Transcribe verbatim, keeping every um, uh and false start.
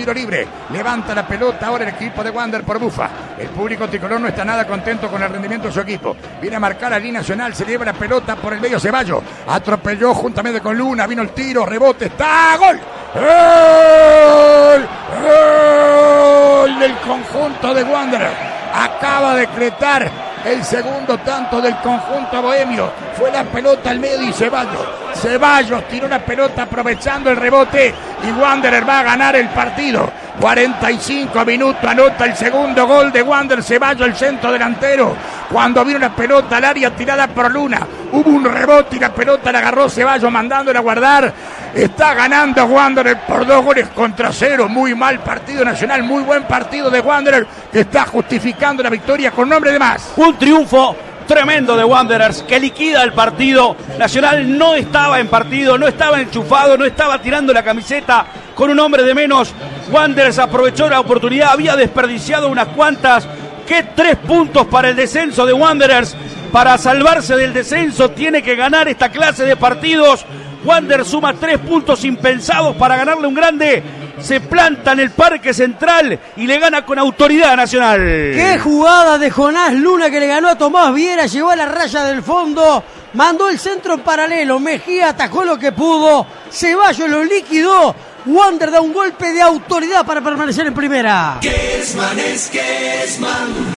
tiro libre. Levanta la pelota ahora el equipo de Wander por Bufa. El público tricolor no está nada contento con el rendimiento de su equipo. Viene a marcar la línea nacional, se lleva la pelota por el medio Ceballos. Atropelló juntamente con Luna, vino el tiro, rebote, está, ¡gol! ¡Gol! ¡Gol del conjunto de Wander! Acaba de decretar el segundo tanto del conjunto bohemio. Fue la pelota al medio y Ceballos. Ceballos tiró la pelota aprovechando el rebote y Wanderer va a ganar el partido. cuarenta y cinco minutos, anota el segundo gol de Wander Ceballos, el centro delantero. Cuando vino una pelota al área tirada por Luna, hubo un rebote y la pelota la agarró Ceballos mandándola a guardar. Está ganando Wanderer por dos goles contra cero. Muy mal partido Nacional, muy buen partido de Wanderer, que está justificando la victoria con nombre de más. Un triunfo tremendo de Wanderers que liquida el partido. Nacional no estaba en partido, no estaba enchufado, no estaba tirando la camiseta con un hombre de menos. Wanderers aprovechó la oportunidad, había desperdiciado unas cuantas. ¿Qué tres puntos para el descenso de Wanderers? Para salvarse del descenso tiene que ganar esta clase de partidos. Wander suma tres puntos impensados para ganarle un grande. Se planta en el Parque Central y le gana con autoridad Nacional. Qué jugada de Jonás Luna que le ganó a Tomás Viera, llegó a la raya del fondo, mandó el centro en paralelo, Mejía atajó lo que pudo, Ceballos lo liquidó. Wander da un golpe de autoridad para permanecer en primera. Kessman es Kessman.